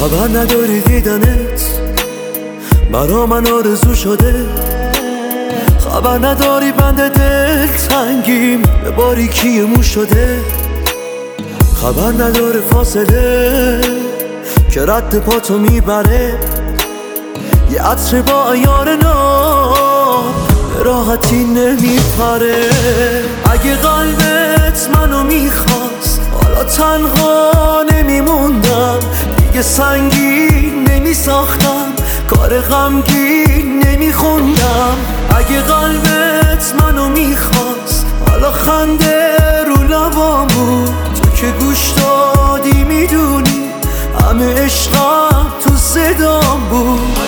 خبر نداری دیدنت برا من آرزو شده، خبر نداری بند دل تنگیم به باریکی مو شده، خبر نداره فاصله که رد پاتو میبره، یه عطر با عیار نام به راحتی نمیپره. اگه قلبت منو میخواست حالا تنها نمیموندم، دیگه سنگین نمیساختم، کار غمگین نمیخوندم. اگه قلبت منو میخواست حالا خنده رو لبام بود، تو که گوش دادی میدونی همه عشقم تو صدام بود.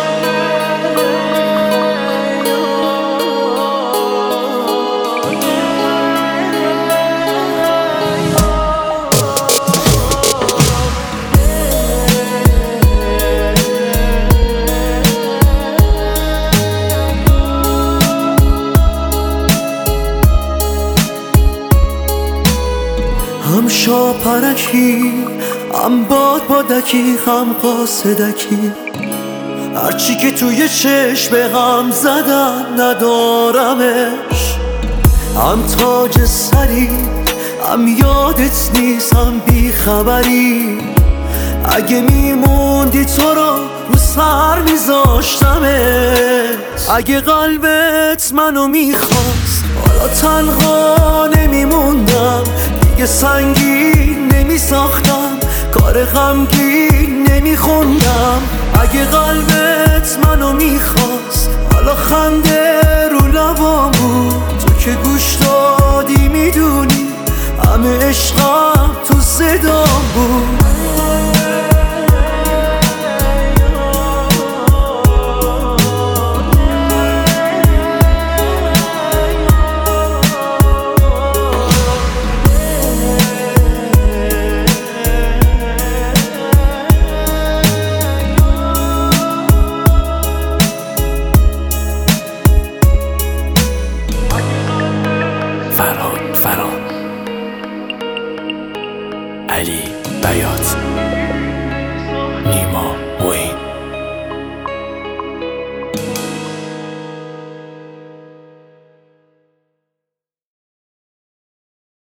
هم شاپرکی، هم بادکی، هم قاصدکی، هرچی که توی چشم هم زدن ندارمش. هم تاج سری، هم یادت نیست، هم بیخبری. اگه میموندی تو رو سر میذاشتمت. اگه قلبت منو میخواست حالا تنها نمیموندم، دیگه سنگین نمیساختم، کار غمگین نمیخوندم. اگه قلبت منو میخواست حالا خنده رو لبام بود، تو که گوش دادی میدونی همه عشقم تو صدام بود.